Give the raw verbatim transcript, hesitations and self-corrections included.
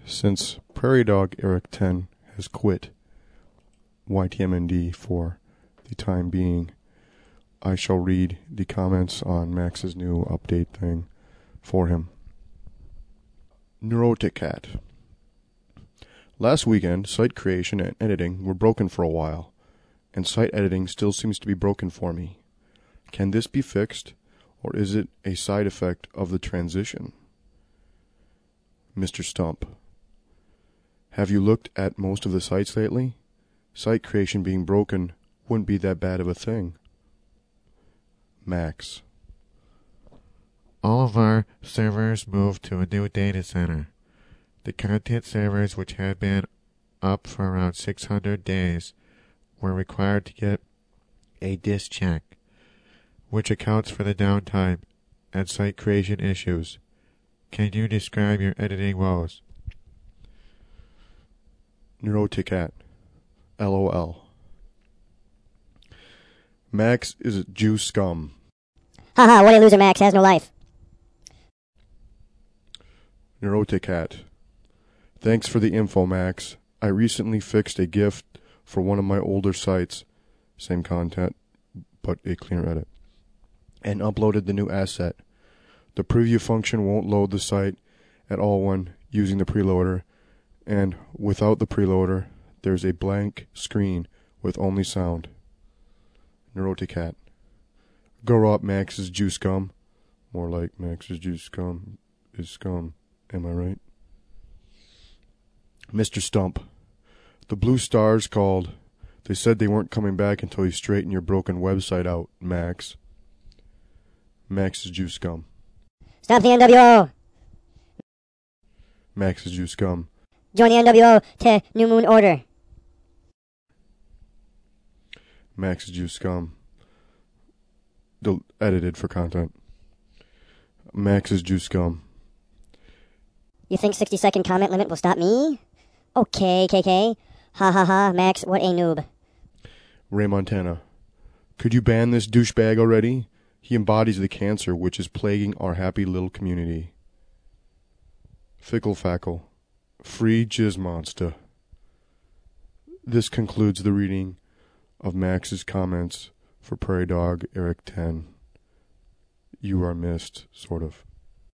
Since Prairie Dog Eric ten has quit Y T M N D for the time being, I shall read the comments on Max's new update thing for him. Neuroticat. Last weekend, site creation and editing were broken for a while, and site editing still seems to be broken for me. Can this be fixed, or is it a side effect of the transition? Mister Stump. Have you looked at most of the sites lately? Site creation being broken wouldn't be that bad of a thing. Max. All of our servers moved to a new data center. The content servers, which had been up for around six hundred days, were required to get a disk check, which accounts for the downtime and site creation issues. Can you describe your editing woes? Neuroticat. LOL. Max is a Jew scum. Haha, what a loser, Max has no life. Neuroticat. Thanks for the info, Max. I recently fixed a GIF for one of my older sites, same content, but a cleaner edit, and uploaded the new asset. The preview function won't load the site at all when using the preloader, and without the preloader, there's a blank screen with only sound. Neuroticat. Grow up, Max's Jew scum. More like Max's Jew scum is scum. Am I right? Mister Stump. The Blue Stars called. They said they weren't coming back until you straighten your broken website out, Max. Max's Jew scum. Stop the N W O! Max's Jew scum. Join the N W O to New Moon Order. Max's Jew scum. Del- edited for content. Max's Jew scum. You think sixty second comment limit will stop me? Okay, K K. Ha ha ha, Max, what a noob. Ray Montana. Could you ban this douchebag already? He embodies the cancer which is plaguing our happy little community. Fickle Fackle. Free Jizz Monster. This concludes the reading of Max's comments for Prairie Dog Eric ten. You are missed, sort of.